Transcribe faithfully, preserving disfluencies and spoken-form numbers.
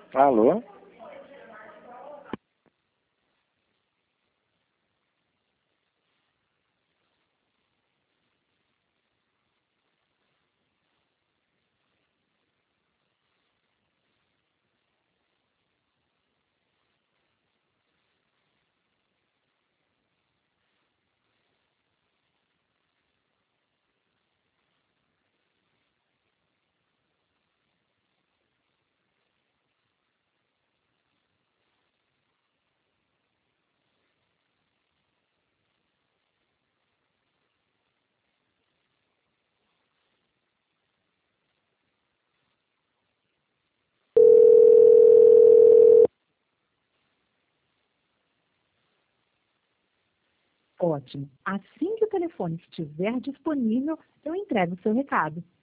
Alô? Ótimo. Assim que o telefone estiver disponível, eu entrego o seu recado.